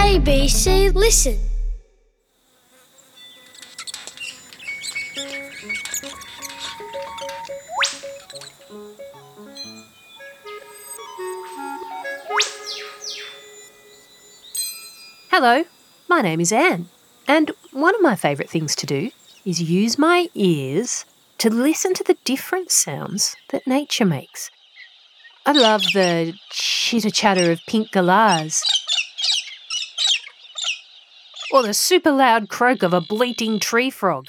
ABC Listen. Hello, my name is Anne, and one of my favourite things to do is use my ears to listen to the different sounds that nature makes. I love the chitter-chatter of pink galahs, or the super loud croak of a bleating tree frog.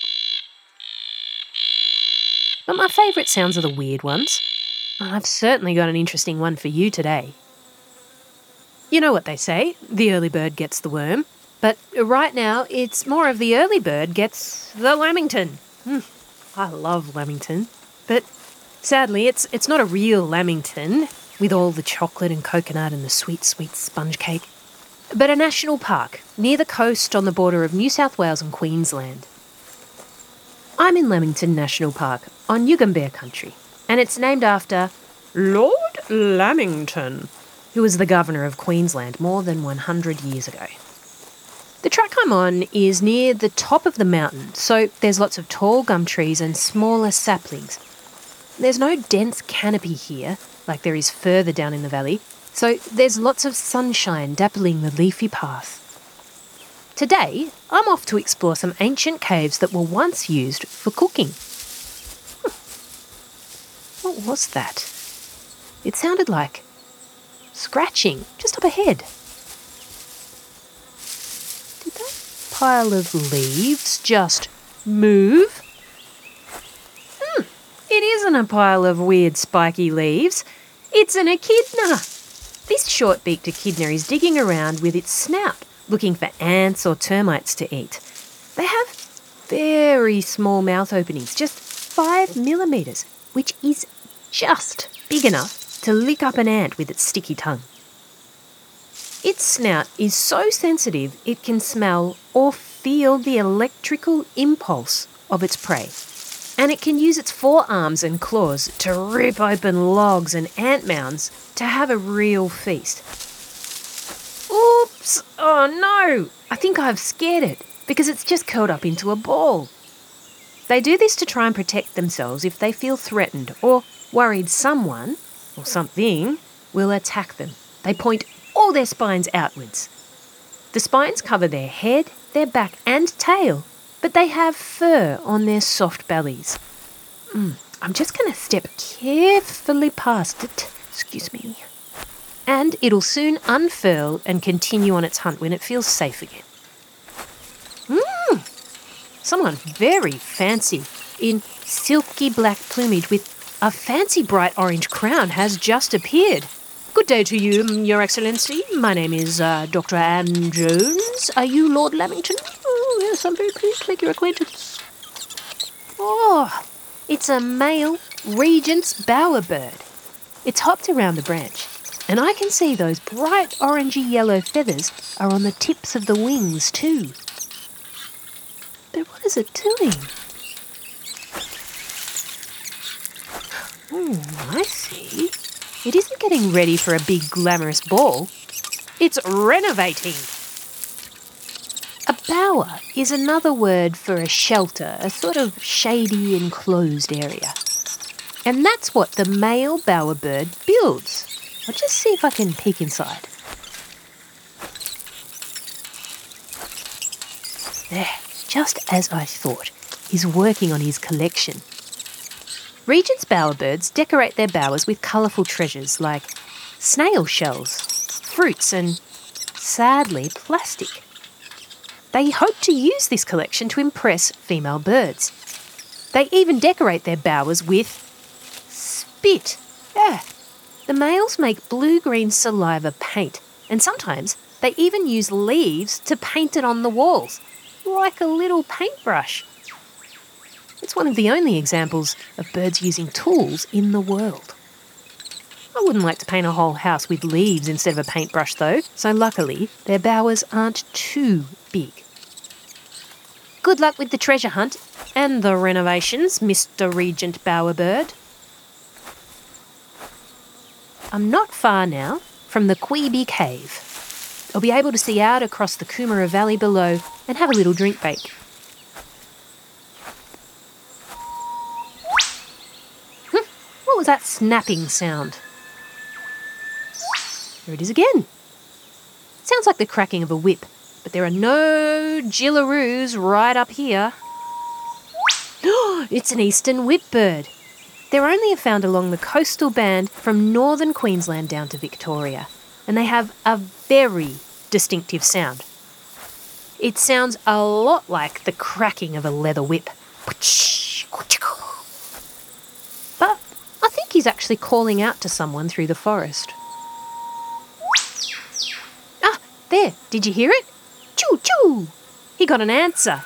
But my favourite sounds are the weird ones. I've certainly got an interesting one for you today. You know what they say, the early bird gets the worm, but right now it's more of the early bird gets the lamington. I love lamington, but sadly it's not a real lamington with all the chocolate and coconut and the sweet, sweet sponge cake, but a national park near the coast on the border of New South Wales and Queensland. I'm in Lamington National Park on Yugambeh country, and it's named after Lord Lamington, who was the Governor of Queensland more than 100 years ago. The track I'm on is near the top of the mountain, so there's lots of tall gum trees and smaller saplings. There's no dense canopy here, like there is further down in the valley, so there's lots of sunshine dappling the leafy path. Today, I'm off to explore some ancient caves that were once used for cooking. What was that? It sounded like scratching just up ahead. Did that pile of leaves just move? It isn't a pile of weird spiky leaves. It's an echidna. This short-beaked echidna is digging around with its snout, looking for ants or termites to eat. They have very small mouth openings, just 5 millimetres, which is just big enough to lick up an ant with its sticky tongue. Its snout is so sensitive it can smell or feel the electrical impulse of its prey, and it can use its forearms and claws to rip open logs and ant mounds to have a real feast. Oops! Oh no! I think I've scared it because it's just curled up into a ball. They do this to try and protect themselves if they feel threatened or worried someone or something will attack them. They point all their spines outwards. The spines cover their head, their back and tail, but they have fur on their soft bellies. I'm just going to step carefully past it, excuse me, and it'll soon unfurl and continue on its hunt when it feels safe again. Someone very fancy in silky black plumage with a fancy bright orange crown has just appeared. Good day to you, Your Excellency. My name is Dr. Anne Jones. Are you Lord Lamington? Oh, yes, I'm very pleased to make your acquaintance. Oh, it's a male Regent's bowerbird. It's hopped around the branch, and I can see those bright orangey yellow feathers are on the tips of the wings too. But what is it doing? I see. It isn't getting ready for a big glamorous ball. It's renovating. A bower is another word for a shelter, a sort of shady enclosed area. And that's what the male bowerbird builds. I'll just see if I can peek inside. There, just as I thought, he's working on his collection. Regent's bowerbirds decorate their bowers with colourful treasures like snail shells, fruits and, sadly, plastic. They hope to use this collection to impress female birds. They even decorate their bowers with spit. The males make blue-green saliva paint, and sometimes they even use leaves to paint it on the walls, like a little paintbrush. It's one of the only examples of birds using tools in the world. I wouldn't like to paint a whole house with leaves instead of a paintbrush though, so luckily their bowers aren't too big. Good luck with the treasure hunt and the renovations, Mr. Regent Bowerbird. I'm not far now from the Queeby Cave. I'll be able to see out across the Coomera Valley below and have a little drink break. What was that snapping sound? There it is again. Sounds like the cracking of a whip, but there are no jillaroos right up here. It's an eastern whipbird. They're only found along the coastal band from northern Queensland down to Victoria, and they have a very distinctive sound. It sounds a lot like the cracking of a leather whip. But I think he's actually calling out to someone through the forest. Ah, there, did you hear it? Choo choo! He got an answer.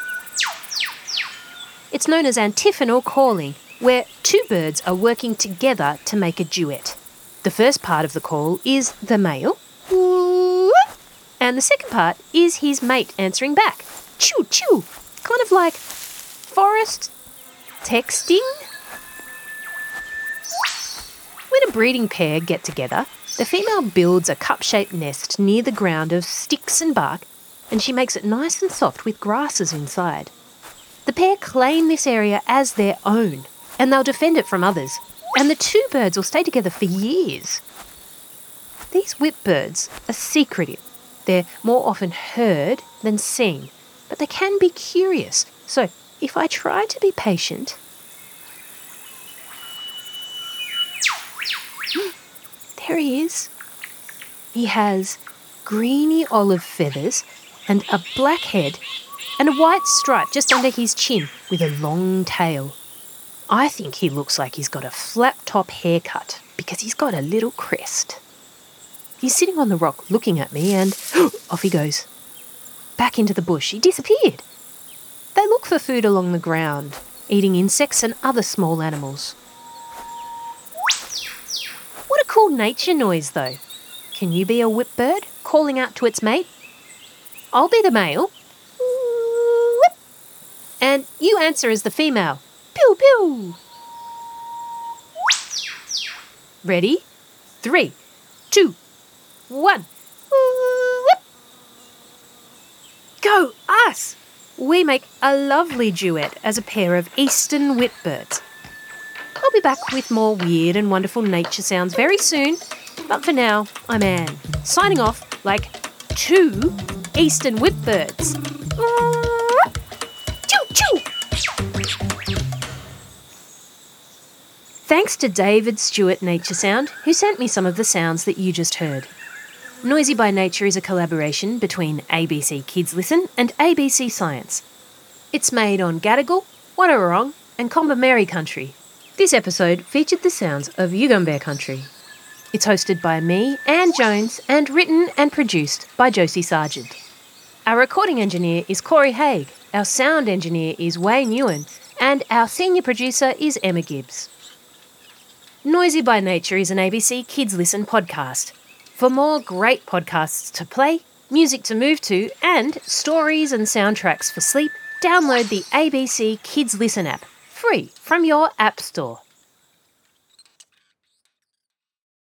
It's known as antiphonal calling, where two birds are working together to make a duet. The first part of the call is the male, and the second part is his mate answering back. Choo choo! Kind of like forest texting. When a breeding pair get together, the female builds a cup-shaped nest near the ground of sticks and bark, and she makes it nice and soft with grasses inside. The pair claim this area as their own, and they'll defend it from others, and the two birds will stay together for years. These whipbirds are secretive. They're more often heard than seen, but they can be curious. So if I try to be patient... There he is. He has greeny olive feathers and a black head and a white stripe just under his chin with a long tail. I think he looks like he's got a flat-top haircut because he's got a little crest. He's sitting on the rock looking at me and off he goes. Back into the bush. He disappeared. They look for food along the ground, eating insects and other small animals. What a cool nature noise, though. Can you be a whipbird calling out to its mate? I'll be the male. And you answer as the female. Pew, pew. Ready? 3, 2, 1. Go us! We make a lovely duet as a pair of eastern whipbirds. I'll be back with more weird and wonderful nature sounds very soon, but for now, I'm Anne, signing off like 2 eastern whipbirds. Choo choo! Thanks to David Stewart Nature Sound, who sent me some of the sounds that you just heard. Noisy by Nature is a collaboration between ABC Kids Listen and ABC Science. It's made on Gadigal, Wadawurrung and Kombumerri country. This episode featured the sounds of Yugambeh country. It's hosted by me, Anne Jones, and written and produced by Josie Sargent. Our recording engineer is Corey Haig, our sound engineer is Wayne Ewan, and our senior producer is Emma Gibbs. Noisy by Nature is an ABC Kids Listen podcast. For more great podcasts to play, music to move to, and stories and soundtracks for sleep, download the ABC Kids Listen app, free from your app store.